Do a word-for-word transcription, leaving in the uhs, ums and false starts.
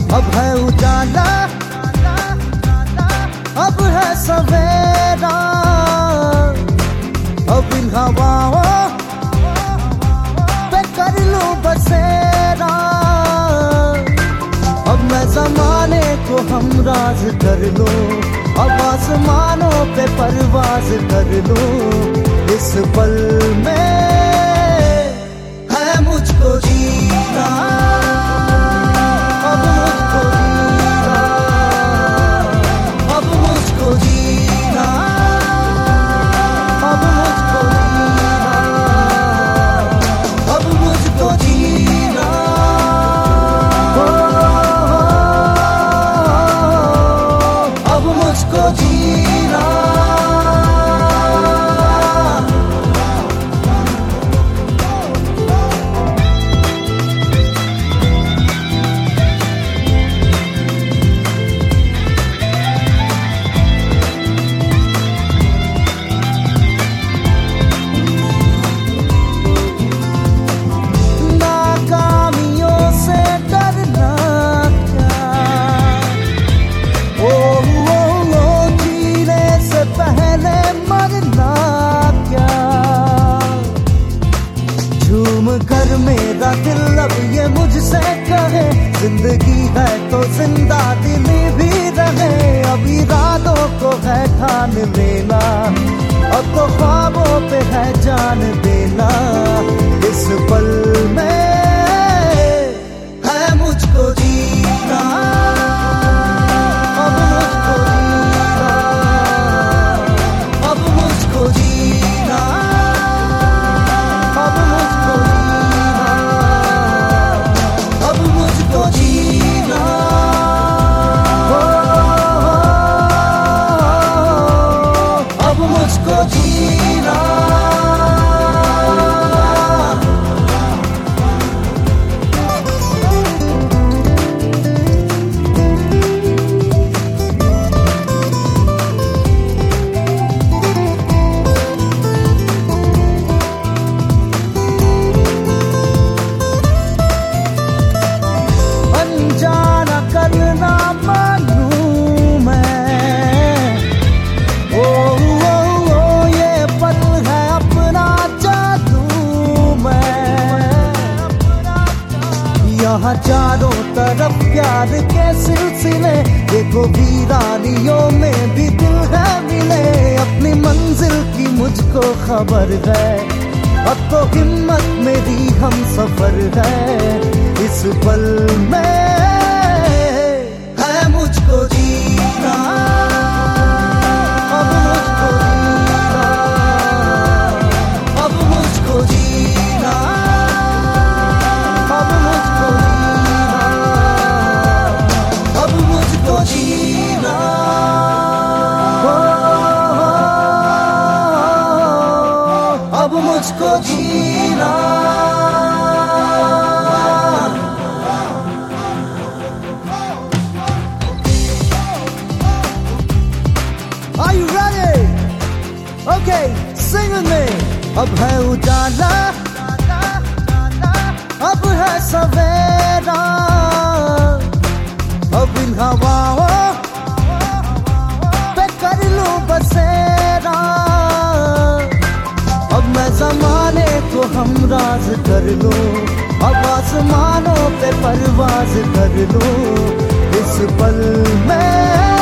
अब है उजाला, अब है सवेरा, अब इन हवाओं पे कर लूं बसेरा। अब मैं ज़माने को हमराज कर लूं, अब आसमानों पे परवाज कर लूं। इस पल में है मुझको जीना, अब मुझको जीना, अब मुझको जीना, अब मुझको जीना, अब मुझको जीना। अब मुझको जीना। कर मेरा दिल अब ये मुझसे कहे, जिंदगी है तो जिंदा दिली भी रहे। अब इरादों को है ठान लेना, अब तो ख्वाबों पे है जान देना। इस पल में है मुझको जीना, अब मुझको जीना, अब मुझको जीना, अब मुझको जीना, अब मुझको जीना। अनजाना करना मानूं मैं, ओ, ओ, ओ ये पल है अपना जादू मैं। यहाँ चारों तरफ प्यार के सिलसिले, देखो वीरानियों में भी दिल है मिले। अपनी मंजिल की मुझको खबर है, अब तो हिम्मत मेरी हम सफर है। इस पल में है मुझको जीना, अब मुझको जीना, अब मुझको जीना, अब मुझको जीना, अब मुझको जीना। अब मुझको जीना। Are you ready? Okay, sing with me. अब है उजाला, अब है सवेरा, अब इन हवाओं पे कर लूं बसेरा। अब मैं ज़माने को हमराज कर लूं, अब आसमानों पे परवाज कर लूं। इस पल में